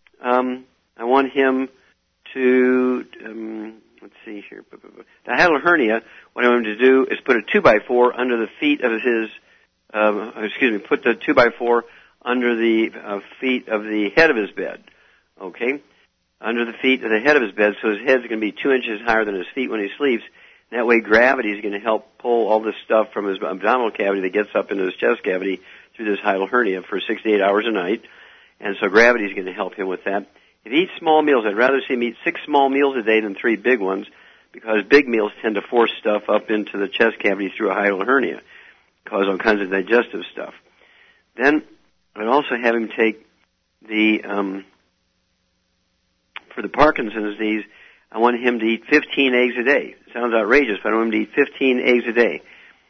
Speaker 3: I want him to, let's see here, the hiatal hernia, what I want him to do is put a 2x4 under the feet of his, put the 2x4 under the feet of the head of his bed, okay? Under the feet of the head of his bed, so his head's going to be 2 inches higher than his feet when he sleeps. And that way gravity is going to help pull all this stuff from his abdominal cavity that gets up into his chest cavity through this hiatal hernia for 6 to 8 hours a night. And so gravity is going to help him with that. If he eats small meals, I'd rather see him eat 6 small meals a day than 3 big ones, because big meals tend to force stuff up into the chest cavity through a hiatal hernia, cause all kinds of digestive stuff. Then I'd also have him take the, for the Parkinson's disease, I want him to eat 15 eggs a day. It sounds outrageous, but I want him to eat 15 eggs a day.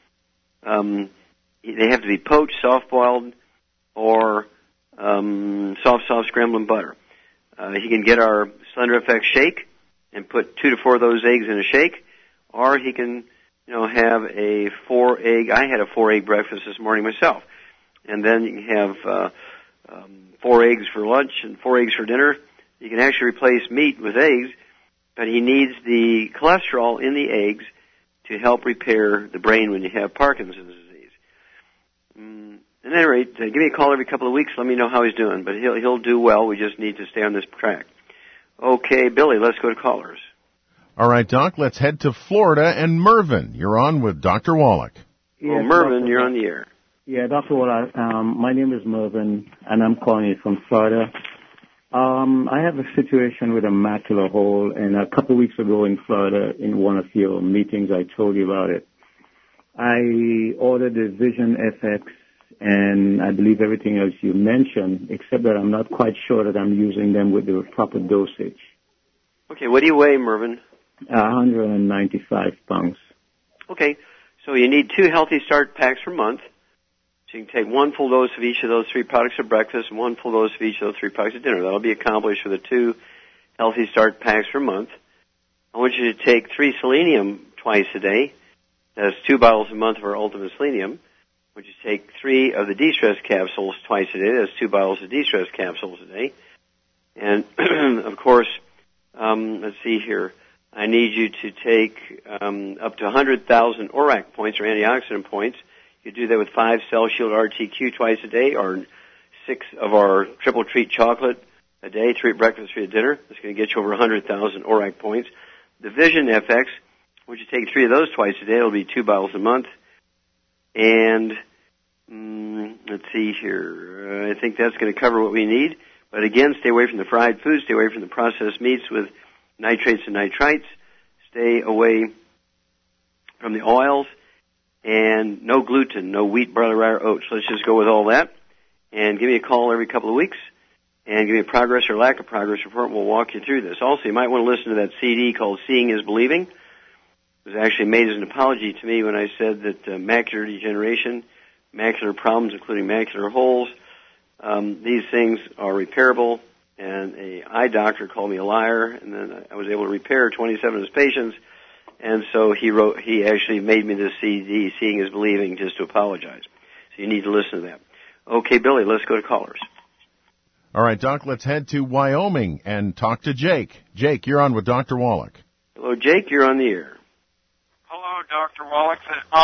Speaker 3: They have to be poached, soft-boiled, or soft scrambled in butter. He can get our Slender FX shake and put 2 to 4 of those eggs in a shake, or he can, have a 4-egg. I had a 4-egg breakfast this morning myself, and then you can have 4 eggs for lunch and 4 eggs for dinner. You can actually replace meat with eggs, but he needs the cholesterol in the eggs to help repair the brain when you have Parkinson's disease. At any rate, give me a call every couple of weeks. Let me know how he's doing. But he'll do well. We just need to stay on this track. Okay, Billy, let's go to callers.
Speaker 4: All right, Doc, let's head to Florida. And Mervyn, you're on with Dr. Wallach.
Speaker 3: Well, Mervyn, you're on the air.
Speaker 10: Yeah, Dr. Wallach, my name is Mervyn, and I'm calling you from Florida. I have a situation with a macular hole, and a couple of weeks ago in Florida, in one of your meetings, I told you about it. I ordered the Vision FX, and I believe everything else you mentioned, except that I'm not quite sure that I'm using them with the proper dosage.
Speaker 3: Okay, what do you weigh, Mervyn?
Speaker 10: 195 pounds.
Speaker 3: Okay, so you need 2 Healthy Start packs per month. So you can take 1 full dose of each of those 3 products at breakfast and 1 full dose of each of those 3 products at dinner. That'll be accomplished with the 2 Healthy Start packs per month. I want you to take 3 selenium twice a day. That's 2 bottles a month of our Ultimate Selenium. I want you to take 3 of the De-Stress capsules twice a day. That's 2 bottles of De-Stress capsules a day. And, of course, let's see here. I need you to take up to 100,000 ORAC points or antioxidant points. You do that with 5 Cell Shield RTQ twice a day, or 6 of our Triple Treat chocolate a day, 3 at breakfast, 3 at dinner. That's going to get you over 100,000 ORAC points. The Vision FX, would you take 3 of those twice a day? It'll be 2 bottles a month. And let's see here. I think that's going to cover what we need. But again, stay away from the fried foods. Stay away from the processed meats with nitrates and nitrites. Stay away from the oils. And no gluten, no wheat, barley, rye, or oats. Let's just go with all that. And give me a call every couple of weeks. And give me a progress or lack of progress report, and we'll walk you through this. Also, you might want to listen to that CD called Seeing is Believing. It was actually made as an apology to me when I said that macular degeneration, macular problems, including macular holes, these things are repairable. And an eye doctor called me a liar, and then I was able to repair 27 of his patients. And so he actually made me this CD, Seeing is Believing, just to apologize. So you need to listen to that. Okay, Billy, let's go to callers.
Speaker 4: All right, Doc, let's head to Wyoming and talk to Jake. Jake, you're on with Dr. Wallach.
Speaker 3: Hello, Jake, you're on the air.
Speaker 11: Hello, Dr. Wallach.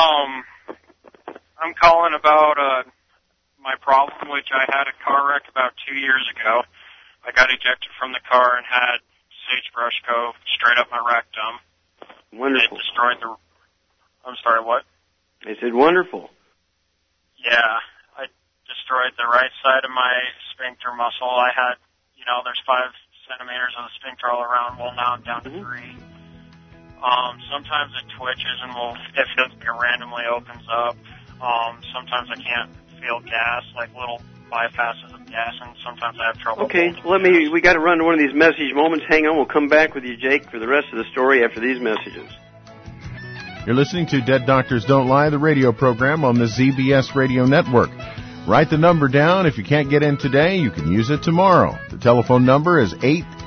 Speaker 11: I'm calling about my problem, which I had a car wreck about 2 years ago. I got ejected from the car and had sagebrush go straight up my rectum.
Speaker 3: Wonderful.
Speaker 11: It destroyed the... I'm sorry, what?
Speaker 3: I said wonderful.
Speaker 11: Yeah, I destroyed the right side of my sphincter muscle. I had, there's 5 centimeters of the sphincter all around. Well, now I'm down to 3. Sometimes it twitches and it randomly opens up. Sometimes I can't feel gas, like little bypasses of gas, and sometimes I have trouble.
Speaker 3: Okay, we got to run to one of these message moments. Hang on, we'll come back with you, Jake, for the rest of the story after these messages.
Speaker 4: You're listening to Dead Doctors Don't Lie, the radio program on the ZBS Radio Network. Write the number down. If you can't get in today, you can use it tomorrow. The telephone number is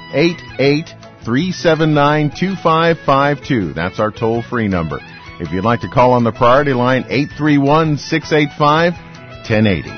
Speaker 4: 888-379-2552. That's our toll-free number. If you'd like to call on the priority line, 831-685-1080.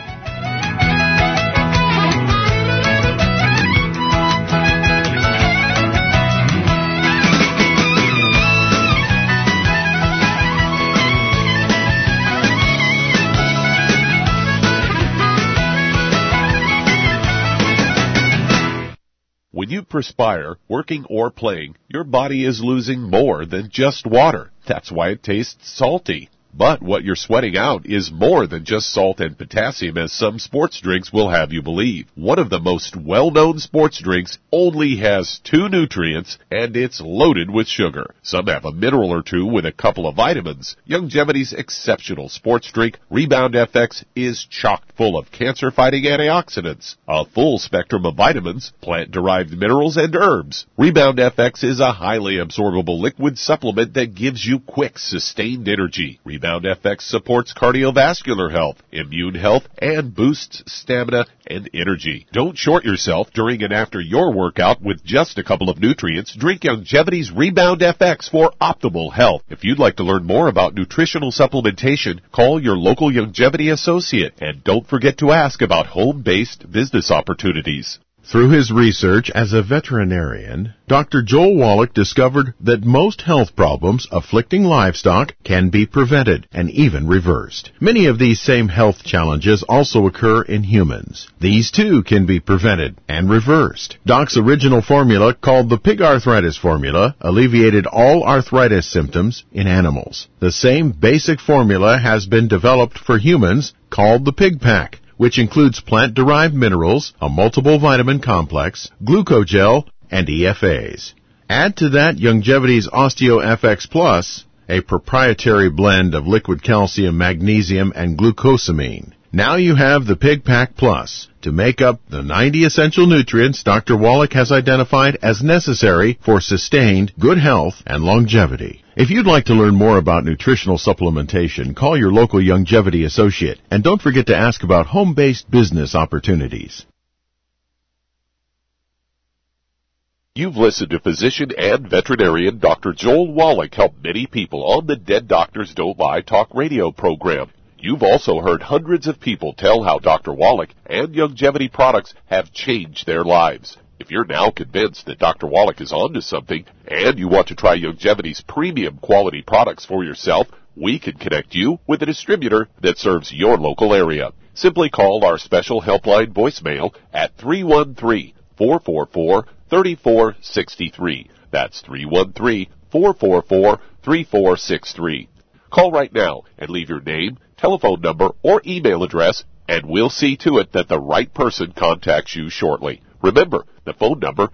Speaker 1: When you perspire, working or playing, your body is losing more than just water. That's why it tastes salty. But what you're sweating out is more than just salt and potassium, as some sports drinks will have you believe. One of the most well-known sports drinks only has 2 nutrients, and it's loaded with sugar. Some have a mineral or 2 with a couple of vitamins. Youngevity's exceptional sports drink, Rebound FX, is chock full of cancer-fighting antioxidants, a full spectrum of vitamins, plant-derived minerals, and herbs. Rebound FX is a highly absorbable liquid supplement that gives you quick, sustained energy. Rebound FX supports cardiovascular health, immune health, and boosts stamina and energy. Don't short yourself during and after your workout with just a couple of nutrients. Drink Youngevity's Rebound FX for optimal health. If you'd like to learn more about nutritional supplementation, call your local Youngevity associate, and don't forget to ask about home-based business opportunities.
Speaker 4: Through his research as a veterinarian, Dr. Joel Wallach discovered that most health problems afflicting livestock can be prevented and even reversed. Many of these same health challenges also occur in humans. These too can be prevented and reversed. Doc's original formula, called the pig arthritis formula, alleviated all arthritis symptoms in animals. The same basic formula has been developed for humans, called the Pig Pack, which includes plant-derived minerals, a multiple vitamin complex, glucogel, and EFAs. Add to that Youngevity's OsteoFX Plus, a proprietary blend of liquid calcium, magnesium, and glucosamine. Now you have the Pig Pack Plus to make up the 90 essential nutrients Dr. Wallach has identified as necessary for sustained good health and longevity. If you'd like to learn more about nutritional supplementation, call your local Youngevity associate, and don't forget to ask about home-based business opportunities.
Speaker 1: You've listened to physician and veterinarian Dr. Joel Wallach help many people on the Dead Doctors Don't Lie talk radio program. You've also heard hundreds of people tell how Dr. Wallach and Youngevity products have changed their lives. If you're now convinced that Dr. Wallach is onto something and you want to try Youngevity's premium quality products for yourself, we can connect you with a distributor that serves your local area. Simply call our special helpline voicemail at 313-444-3463. That's 313-444-3463. Call right now and leave your name, telephone number, or email address, and we'll see to it that the right person contacts you shortly. Remember, the phone number,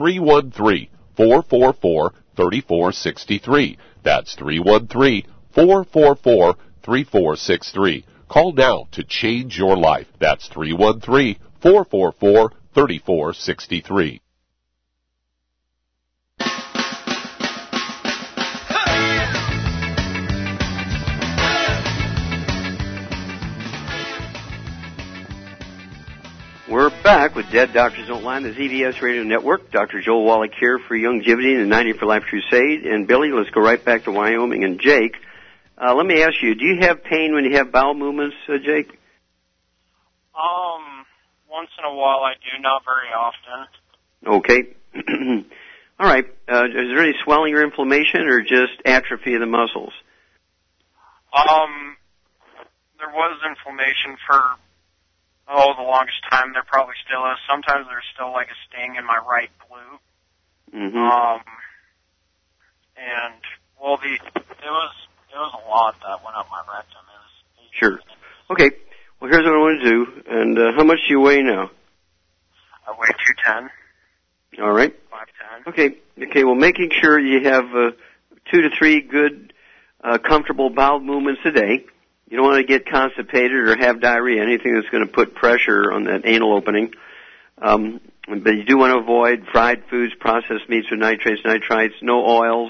Speaker 1: 313-444-3463. That's 313-444-3463. Call now to change your life. That's 313-444-3463.
Speaker 3: We're back with Dead Doctors Don't Lie, the ZBS Radio Network. Dr. Joel Wallach here for Youngevity and the 90 for Life Crusade. And Billy, let's go right back to Wyoming. And Jake, let me ask you, do you have pain when you have bowel movements, Jake?
Speaker 11: Once in a while I do, not very often.
Speaker 3: Okay. All right. Is there any swelling or inflammation or just atrophy of the muscles?
Speaker 11: There was inflammation for the longest time. There probably still is. Sometimes there's still like a sting in my right glute.
Speaker 3: Mm-hmm.
Speaker 11: And well, it was a lot that went up my rectum.
Speaker 3: Sure. Okay. Well, here's what I want to do. And how much do you weigh now?
Speaker 11: I weigh 210.
Speaker 3: All right.
Speaker 11: 5'10".
Speaker 3: Okay. Well, making sure you have 2 to 3 good, comfortable bowel movements a day. You don't want to get constipated or have diarrhea, anything that's going to put pressure on that anal opening. But you do want to avoid fried foods, processed meats with nitrates, nitrites, no oils,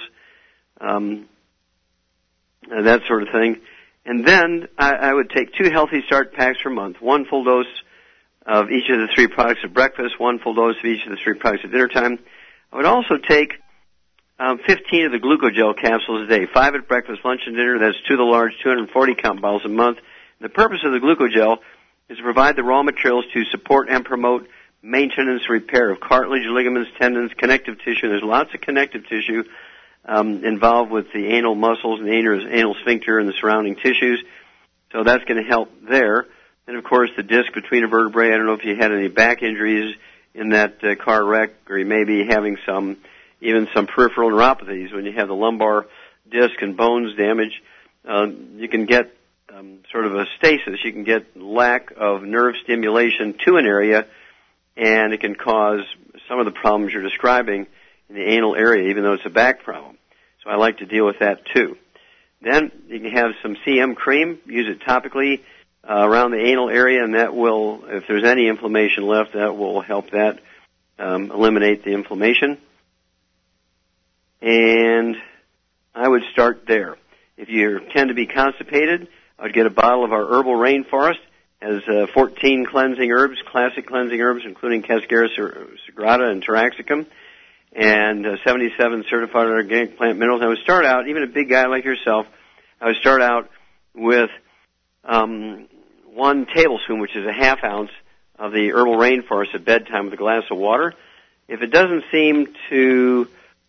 Speaker 3: that sort of thing. And then I would take 2 Healthy Start packs per month, 1 full dose of each of the 3 products at breakfast, 1 full dose of each of the 3 products at dinner time. I would also take 15 of the glucogel capsules a day, 5 at breakfast, lunch, and dinner. That's 2 of the large 240 count bottles a month. And the purpose of the glucogel is to provide the raw materials to support and promote maintenance and repair of cartilage, ligaments, tendons, connective tissue. There's lots of connective tissue involved with the anal muscles and the anal sphincter and the surrounding tissues. So that's going to help there. And, of course, the disc between the vertebrae. I don't know if you had any back injuries in that car wreck, or you may be having even some peripheral neuropathies. When you have the lumbar disc and bones damage, you can get sort of a stasis. You can get lack of nerve stimulation to an area, and it can cause some of the problems you're describing in the anal area, even though it's a back problem. So I like to deal with that too. Then you can have some CM cream, use it topically around the anal area, and that will, if there's any inflammation left, that will help that eliminate the inflammation. And I would start there. If you tend to be constipated, I'd get a bottle of our Herbal Rainforest. It has 14 cleansing herbs, classic cleansing herbs, including Cascara sagrada and Taraxacum, and 77 certified organic plant minerals. I would start out, even a big guy like yourself, I would start out with 1 tablespoon, which is a half ounce, of the herbal rainforest at bedtime with a glass of water. If it doesn't seem to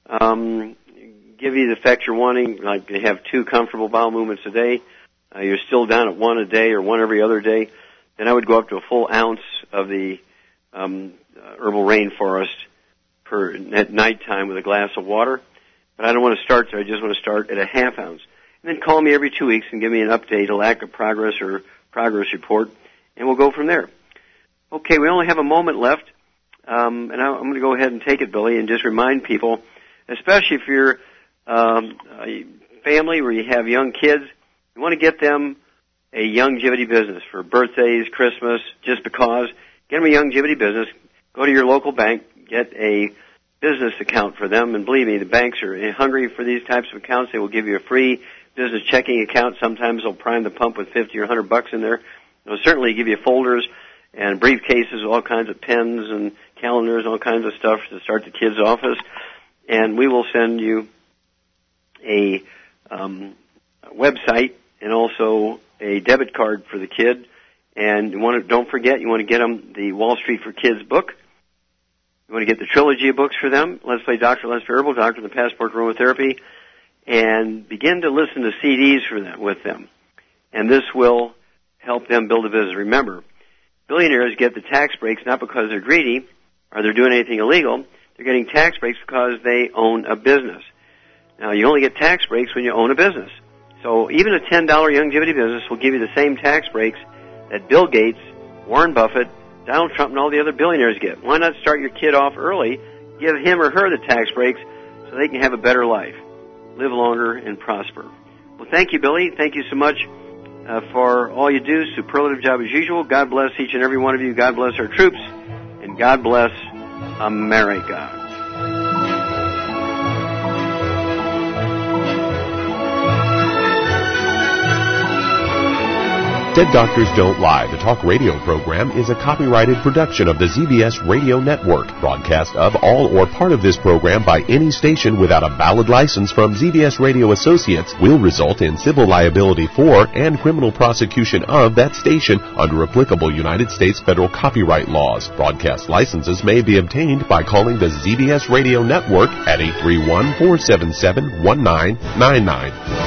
Speaker 3: give you the effect you're wanting, like to have 2 comfortable bowel movements a day, you're still down at 1 a day or 1 every other day, then I would go up to a full ounce of the herbal rainforest at nighttime with a glass of water. But I don't want to start there. I just want to start at a half ounce. And then call me every 2 weeks and give me an update, a lack of progress or progress report, and we'll go from there. Okay, we only have a moment left, and I'm going to go ahead and take it, Billy, and just remind people, especially if you're a family where you have young kids, you want to get them a longevity business for birthdays, Christmas, just because. Get them a longevity business. Go to your local bank, get a business account for them, and believe me, the banks are hungry for these types of accounts. They will give you a free business checking account. Sometimes they'll prime the pump with $50 or $100 in there. They'll certainly give you folders and briefcases with all kinds of pens and calendars and all kinds of stuff to start the kids' office. And we will send you a website and also a debit card for the kid. And don't forget, you want to get them the Wall Street for Kids book. You want to get the trilogy of books for them, Let's Play Dr. Let's Play Herbal Doctor, the Passport to Aromatherapy, and begin to listen to CDs with them. And this will help them build a business. Remember, billionaires get the tax breaks not because they're greedy or they're doing anything illegal. They're getting tax breaks because they own a business. Now, you only get tax breaks when you own a business. So even a $10 longevity business will give you the same tax breaks that Bill Gates, Warren Buffett, Donald Trump, and all the other billionaires get. Why not start your kid off early, give him or her the tax breaks so they can have a better life, live longer, and prosper? Well, thank you, Billy. Thank you so much for all you do. Superlative job as usual. God bless each and every one of you. God bless our troops. And God bless America.
Speaker 1: Dead Doctors Don't Lie, the talk radio program, is a copyrighted production of the ZBS Radio Network. Broadcast of all or part of this program by any station without a valid license from ZBS Radio Associates will result in civil liability for and criminal prosecution of that station under applicable United States federal copyright laws. Broadcast licenses may be obtained by calling the ZBS Radio Network at 831-477-1999.